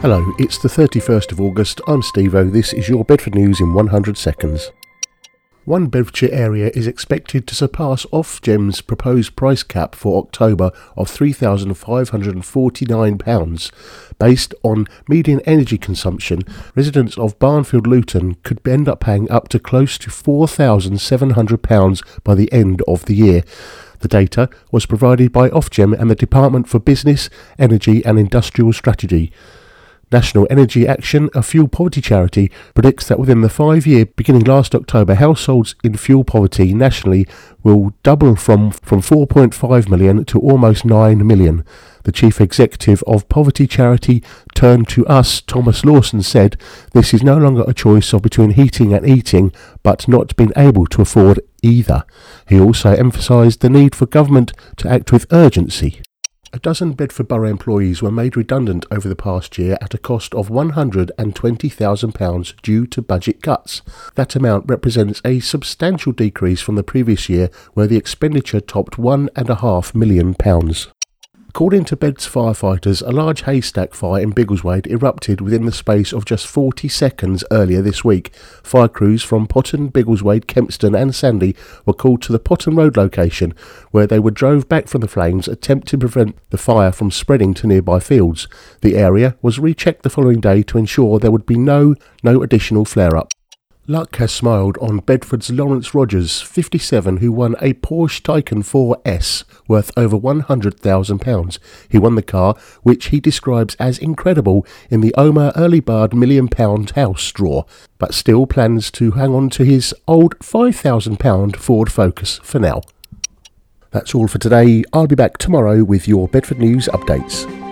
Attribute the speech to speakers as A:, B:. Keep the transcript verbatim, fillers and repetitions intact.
A: Hello, it's the thirty-first of August, I'm Steve-O, this is your Bedford News in one hundred seconds. One Bedfordshire area is expected to surpass Ofgem's proposed price cap for October of three thousand five hundred forty-nine pounds. Based on median energy consumption, residents of Barnfield Luton could end up paying up to close to four thousand seven hundred pounds by the end of the year. The data was provided by Ofgem and the Department for Business, Energy and Industrial Strategy. National Energy Action, a fuel poverty charity, predicts that within the five-year beginning last October, households in fuel poverty nationally will double from, from four point five million to almost nine million. The chief executive of poverty charity Turn to Us, Thomas Lawson, said, "This is no longer a choice of between heating and eating, but not being able to afford either." He also emphasised the need for government to act with urgency. A dozen Bedford Borough employees were made redundant over the past year at a cost of one hundred twenty thousand pounds due to budget cuts. That amount represents a substantial decrease from the previous year, where the expenditure topped one and a half million pounds. According to Beds firefighters, a large haystack fire in Biggleswade erupted within the space of just forty seconds earlier this week. Fire crews from Potton, Biggleswade, Kempston and Sandy were called to the Potton Road location, where they were drove back from the flames, attempting to prevent the fire from spreading to nearby fields. The area was rechecked the following day to ensure there would be no, no additional flare-up. Luck has smiled on Bedford's Lawrence Rogers, fifty-seven, who won a Porsche Taycan four S worth over one hundred thousand pounds. He won the car, which he describes as incredible, in the Omar Early Bird Million Pound House draw, but still plans to hang on to his old five thousand pound Ford Focus for now. That's all for today. I'll be back tomorrow with your Bedford News updates.